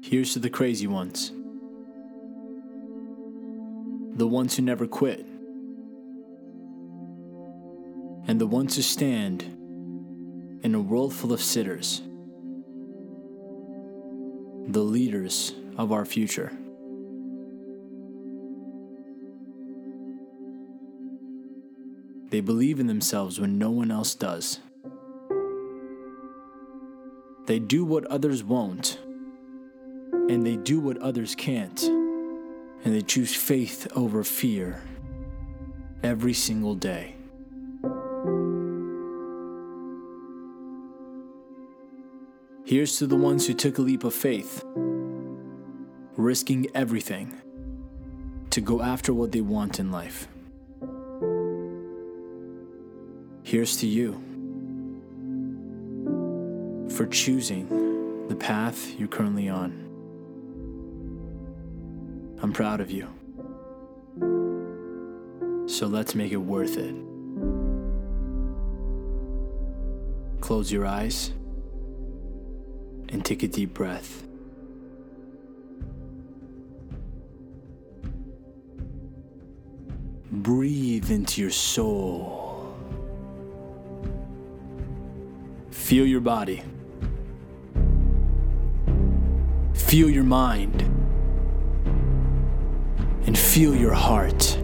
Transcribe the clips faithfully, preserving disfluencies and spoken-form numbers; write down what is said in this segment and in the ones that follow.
Here's to the crazy ones. The ones who never quit. And the ones who stand in a world full of sitters. The leaders of our future. They believe in themselves when no one else does. They do what others won't, and they do what others can't, and they choose faith over fear every single day. Here's to the ones who took a leap of faith, risking everything to go after what they want in life. Here's to you for choosing the path you're currently on. I'm proud of you. So let's make it worth it. Close your eyes and take a deep breath. Breathe into your soul. Feel your body. Feel your mind. And feel your heart.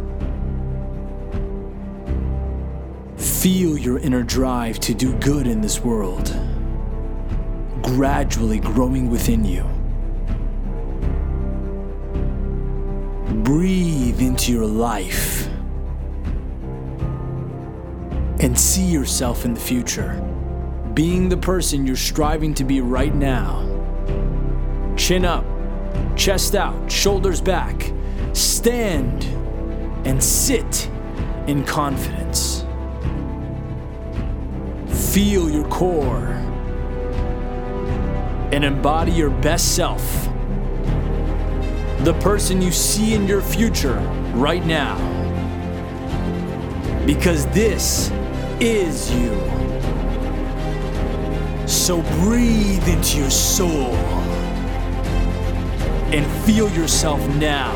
Feel your inner drive to do good in this world, gradually growing within you. Breathe into your life and see yourself in the future, being the person you're striving to be right now. Chin up, chest out, shoulders back. Stand and sit in confidence. Feel your core and embody your best self, the person you see in your future right now. Because this is you. So breathe into your soul and feel yourself now.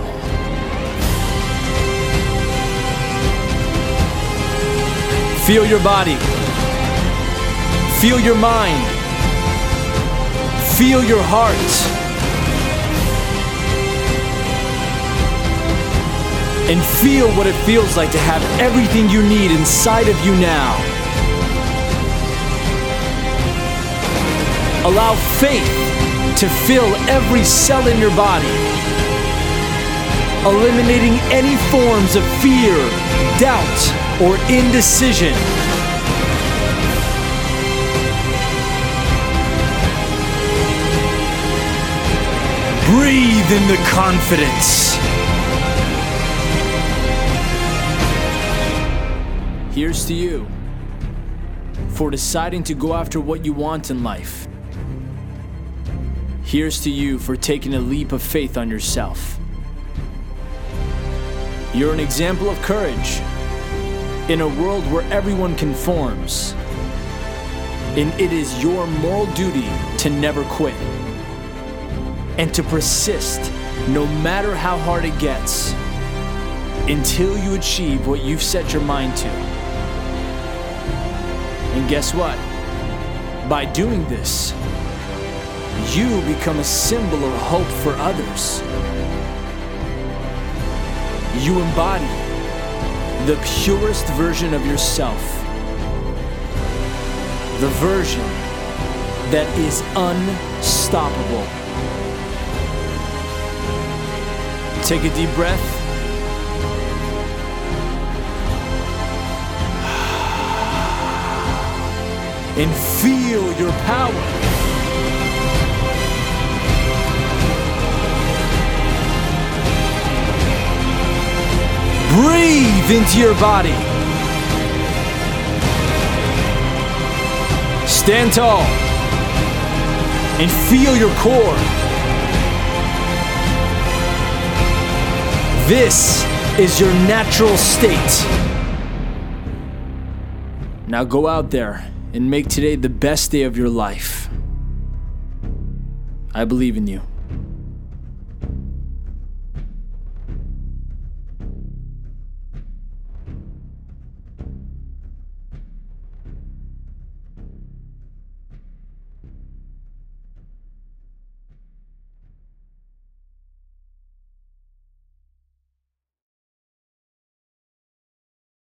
Feel your body. Feel your mind. Feel your heart. And feel what it feels like to have everything you need inside of you now. Allow faith to fill every cell in your body, eliminating any forms of fear, doubt, or indecision. Breathe in the confidence. Here's to you for deciding to go after what you want in life. Here's to you for taking a leap of faith on yourself. You're an example of courage in a world where everyone conforms. And it is your moral duty to never quit and to persist no matter how hard it gets until you achieve what you've set your mind to. And guess what? By doing this, you become a symbol of hope for others. You embody the purest version of yourself. The version that is unstoppable. Take a deep breath. And feel your power. Breathe into your body. Stand tall and feel your core. This is your natural state. Now go out there and make today the best day of your life. I believe in you.